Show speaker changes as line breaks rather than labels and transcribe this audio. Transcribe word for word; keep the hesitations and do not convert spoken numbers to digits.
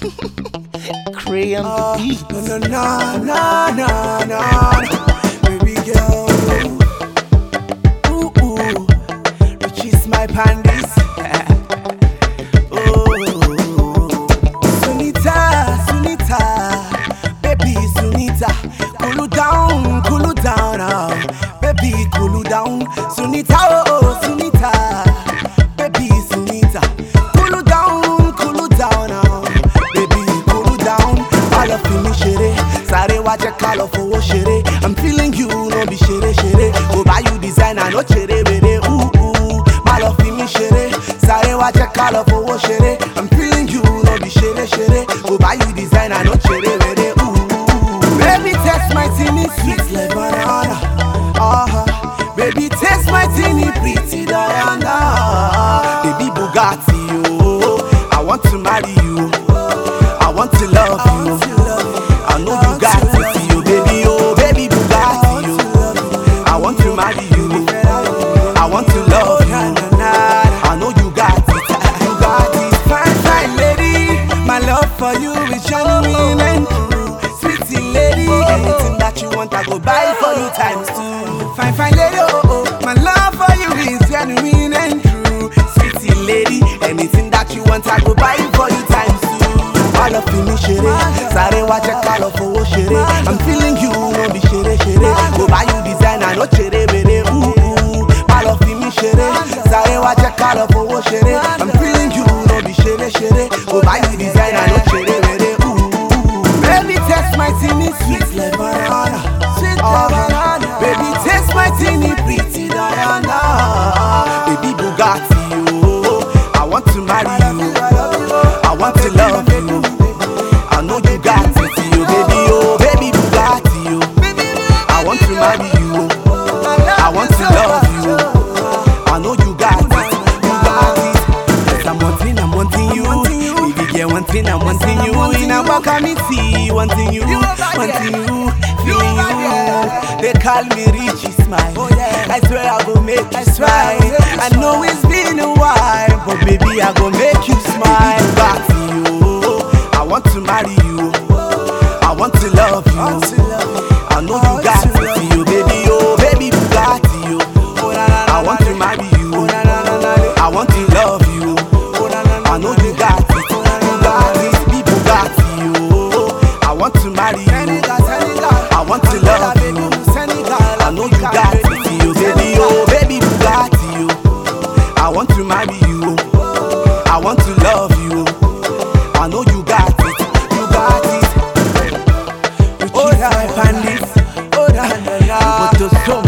Cray on the beat.
No, no, no, no, no, no. Baby girl. Ooh, ooh. Which is my panties. Oh. Sunita, Sunita. Baby Sunita. Cool down, cool down. Oh. Baby, cool down. Sunita, oh, Sunita. Baby Sunita. Cool down, cool down. Oh. Sare wache kalo for shere. I'm feeling you, no be shere shere. Go buy you designer, no chere bere. Ooh ooh, my love fi me shere. Sare wache kalo for shere. I'm feeling you, no be shere shere. Go buy you designer, no chere bere. Ooh ooh, baby taste my teeny sweet like banana. Uh huh, baby taste my teeny pretty Diana. Baby Bugatti, oh, I want to marry you. I want to love you. I know you got it, you baby, oh baby Bugatti, oh. I want to marry you. I want to love you. I know you got it, you got it. Fine, fine lady, my love for you is genuine and true. Sweetie lady, anything that you want I go buy for you times two. Fine, fine lady, oh oh, my love for you is genuine and true. Sweetie lady, anything that you want I go buy for you times two. I love you, me shere. Sare wache kalo for shere. I'm feeling you, no be shere shere. Go buy you designer, no chere bere. Ooh ooh, I love you, me shere. Sare wache kalo for shere. I'm feeling you, no be shere shere. Go buy you designer, no chere bere. Ooh ooh, baby taste my teeny sweet like banana, sweet like banana. Baby taste my teeny pretty Diana. Baby Bugatti, oh, I want to marry you. I want to love you. I know you got it, you baby, oh baby Bugatti, oh. I want to marry you. I want to love you. I know you got it, you got it. Yes, I'm wanting, I'm wanting you. Baby girl, wanting, I'm wanting you. In a walk I me see, wanting you, wanting you, feeling you. They call me Richie Smile. I swear I go make you smile. I know it's been a while, but baby I go make you smile. Bugatti, I want to marry you. I want to love you. I know you got it, you baby, oh baby Bugatti, oh. I want to marry you. I want to love you. I know you got it, you got it, be Bugatti, oh. I want to marry you. I want to love you. I know you got it, you baby, oh baby Bugatti, oh. I want to marry you. I want to love you. I know you got it, you got it. Oh, my panties, oh, na na na.